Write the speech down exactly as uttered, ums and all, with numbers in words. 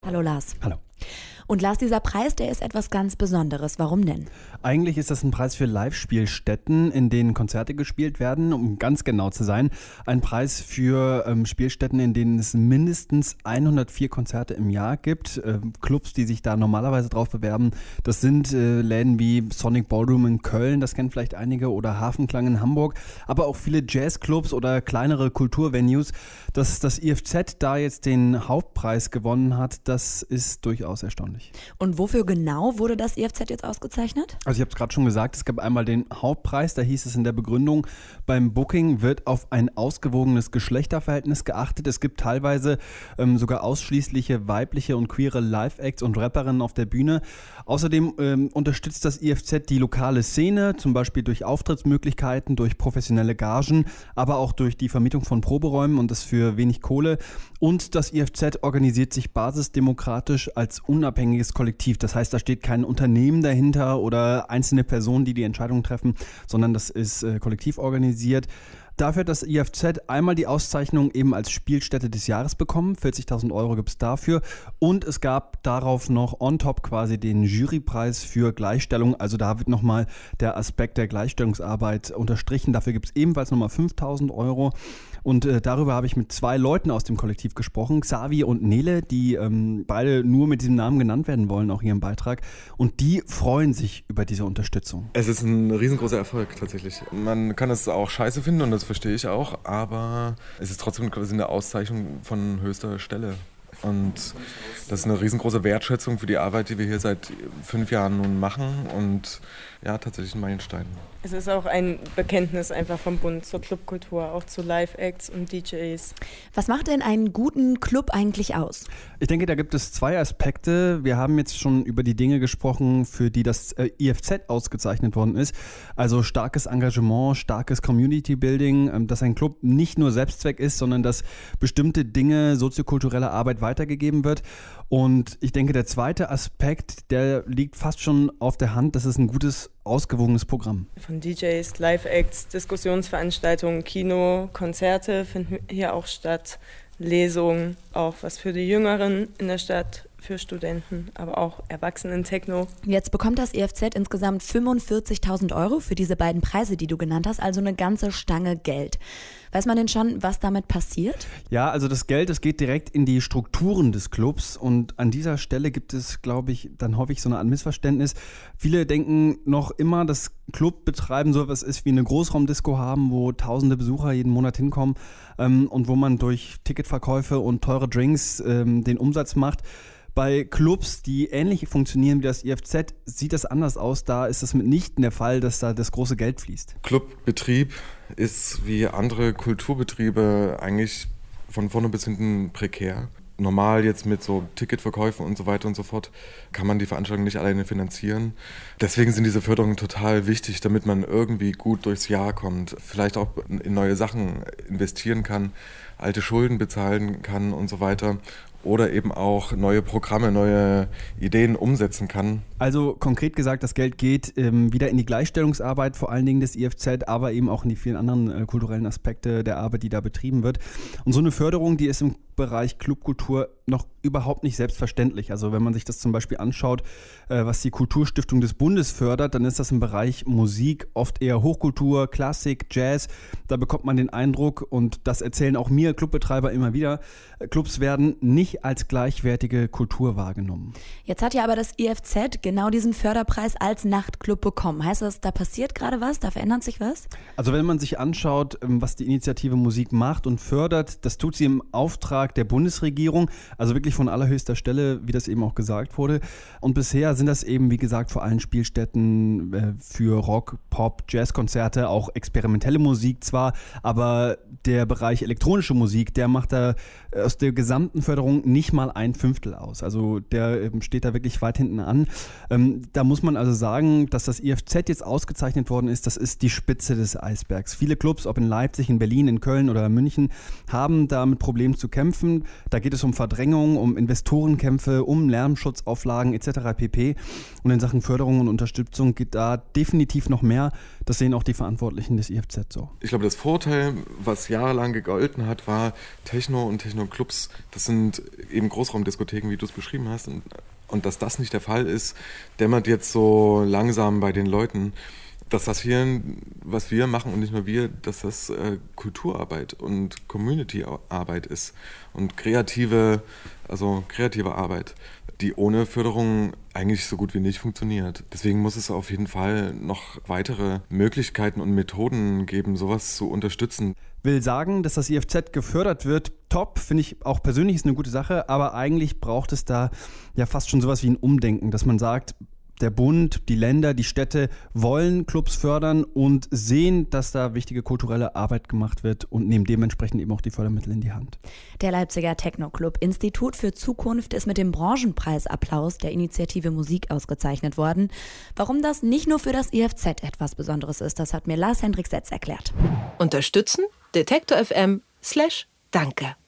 Hallo Lars. Hallo. Und Lars, dieser Preis, der ist etwas ganz Besonderes. Warum denn? Eigentlich ist das ein Preis für Live-Spielstätten, in denen Konzerte gespielt werden, um ganz genau zu sein. Ein Preis für ähm, Spielstätten, in denen es mindestens hundertvier Konzerte im Jahr gibt. Äh, Clubs, die sich da normalerweise drauf bewerben, das sind äh, Läden wie Sonic Ballroom in Köln, das kennen vielleicht einige, oder Hafenklang in Hamburg, aber auch viele Jazzclubs oder kleinere Kulturvenues. Dass das I F Z da jetzt den Hauptpreis gewonnen hat, das ist durchaus erstaunlich. Und wofür genau wurde das I F Z jetzt ausgezeichnet? Also ich habe es gerade schon gesagt, es gab einmal den Hauptpreis, da hieß es in der Begründung, beim Booking wird auf ein ausgewogenes Geschlechterverhältnis geachtet. Es gibt teilweise ähm, sogar ausschließliche weibliche und queere Live-Acts und Rapperinnen auf der Bühne. Außerdem ähm, unterstützt das I F Z die lokale Szene, zum Beispiel durch Auftrittsmöglichkeiten, durch professionelle Gagen, aber auch durch die Vermietung von Proberäumen und das für wenig Kohle. Und das I F Z organisiert sich basisdemokratisch als unabhängiges Kollektiv. Das heißt, da steht kein Unternehmen dahinter oder einzelne Personen, die die Entscheidungen treffen, sondern das ist äh, kollektiv organisiert. Dafür hat das I F Z einmal die Auszeichnung eben als Spielstätte des Jahres bekommen. vierzigtausend Euro gibt es dafür. Und es gab darauf noch on top quasi den Jurypreis für Gleichstellung. Also da wird nochmal der Aspekt der Gleichstellungsarbeit unterstrichen. Dafür gibt es ebenfalls nochmal fünftausend Euro. Und äh, darüber habe ich mit zwei Leuten aus dem Kollektiv gesprochen, Xavi und Nele, die ähm, beide nur mit diesem Namen genannt werden wollen, auch hier im Beitrag. Und die freuen sich über diese Unterstützung. Es ist ein riesengroßer Erfolg tatsächlich. Man kann es auch scheiße finden und das verstehe ich auch, aber es ist trotzdem eine Auszeichnung von höchster Stelle. Und das ist eine riesengroße Wertschätzung für die Arbeit, die wir hier seit fünf Jahren nun machen und ja, tatsächlich ein Meilenstein. Es ist auch ein Bekenntnis einfach vom Bund zur Clubkultur, auch zu Live-Acts und D Js. Was macht denn einen guten Club eigentlich aus? Ich denke, da gibt es zwei Aspekte. Wir haben jetzt schon über die Dinge gesprochen, für die das I F Z ausgezeichnet worden ist. Also starkes Engagement, starkes Community-Building, dass ein Club nicht nur Selbstzweck ist, sondern dass bestimmte Dinge, soziokulturelle Arbeit weitergegeben wird. Und ich denke, der zweite Aspekt, der liegt fast schon auf der Hand, das ist ein gutes, ausgewogenes Programm. Von D Js, Live-Acts, Diskussionsveranstaltungen, Kino, Konzerte finden hier auch statt, Lesungen, auch was für die Jüngeren in der Stadt, für Studenten, aber auch Erwachsenen-Techno. Jetzt bekommt das I F Z insgesamt fünfundvierzigtausend Euro für diese beiden Preise, die du genannt hast, also eine ganze Stange Geld. Weiß man denn schon, was damit passiert? Ja, also das Geld, das geht direkt in die Strukturen des Clubs und an dieser Stelle gibt es, glaube ich, dann hoffe ich, so eine Art Missverständnis. Viele denken noch immer, dass Clubbetreiben so etwas ist wie eine Großraumdisco haben, wo tausende Besucher jeden Monat hinkommen ähm, und wo man durch Ticketverkäufe und teure Drinks ähm, den Umsatz macht. Bei Clubs, die ähnlich funktionieren wie das I F Z, sieht das anders aus. Da ist es mitnichten der Fall, dass da das große Geld fließt. Clubbetrieb ist wie andere Kulturbetriebe eigentlich von vorne bis hinten prekär. Normal jetzt mit so Ticketverkäufen und so weiter und so fort kann man die Veranstaltung nicht alleine finanzieren. Deswegen sind diese Förderungen total wichtig, damit man irgendwie gut durchs Jahr kommt, vielleicht auch in neue Sachen investieren kann, alte Schulden bezahlen kann und so weiter. Oder eben auch neue Programme, neue Ideen umsetzen kann. Also konkret gesagt, das Geld geht ähm, wieder in die Gleichstellungsarbeit, vor allen Dingen des I F Z, aber eben auch in die vielen anderen äh, kulturellen Aspekte der Arbeit, die da betrieben wird. Und so eine Förderung, die ist im Bereich Clubkultur noch überhaupt nicht selbstverständlich. Also wenn man sich das zum Beispiel anschaut, äh, was die Kulturstiftung des Bundes fördert, dann ist das im Bereich Musik oft eher Hochkultur, Klassik, Jazz. Da bekommt man den Eindruck, und das erzählen auch mir Clubbetreiber immer wieder, äh, Clubs werden nicht als gleichwertige Kultur wahrgenommen. Jetzt hat ja aber das I F Z genau diesen Förderpreis als Nachtclub bekommen. Heißt das, da passiert gerade was? Da verändert sich was? Also wenn man sich anschaut, was die Initiative Musik macht und fördert, das tut sie im Auftrag der Bundesregierung, also wirklich von allerhöchster Stelle, wie das eben auch gesagt wurde. Und bisher sind das eben, wie gesagt, vor allem Spielstätten äh, für Rock, Pop, Jazzkonzerte, auch experimentelle Musik zwar, aber der Bereich elektronische Musik, der macht da aus der gesamten Förderung nicht mal ein Fünftel aus. Also der ähm, steht da wirklich weit hinten an. Ähm, da muss man also sagen, dass das I F Z jetzt ausgezeichnet worden ist, das ist die Spitze des Eisbergs. Viele Clubs, ob in Leipzig, in Berlin, in Köln oder München, haben da mit Problemen zu kämpfen. bekämpfen. Da geht es um Verdrängung, um Investorenkämpfe, um Lärmschutzauflagen et cetera pp. Und in Sachen Förderung und Unterstützung geht da definitiv noch mehr. Das sehen auch die Verantwortlichen des I F Z so. Ich glaube, das Vorteil, was jahrelang gegolten hat, war Techno und Techno-Clubs. Das sind eben Großraumdiskotheken, wie du es beschrieben hast. Und, und dass das nicht der Fall ist, dämmert jetzt so langsam bei den Leuten. Dass das hier, was wir machen und nicht nur wir, dass das äh, Kulturarbeit und Community-Arbeit ist und kreative, also kreative Arbeit, die ohne Förderung eigentlich so gut wie nicht funktioniert. Deswegen muss es auf jeden Fall noch weitere Möglichkeiten und Methoden geben, sowas zu unterstützen. Will sagen, dass das I F Z gefördert wird, top, finde ich auch persönlich ist eine gute Sache, aber eigentlich braucht es da ja fast schon sowas wie ein Umdenken, dass man sagt, der Bund, die Länder, die Städte wollen Clubs fördern und sehen, dass da wichtige kulturelle Arbeit gemacht wird und nehmen dementsprechend eben auch die Fördermittel in die Hand. Der Leipziger Techno-Club Institut für Zukunft ist mit dem Branchenpreisapplaus der Initiative Musik ausgezeichnet worden. Warum das nicht nur für das I F Z etwas Besonderes ist, das hat mir Lars Hendrik Setz erklärt. Unterstützen? Detektor F M slash Danke.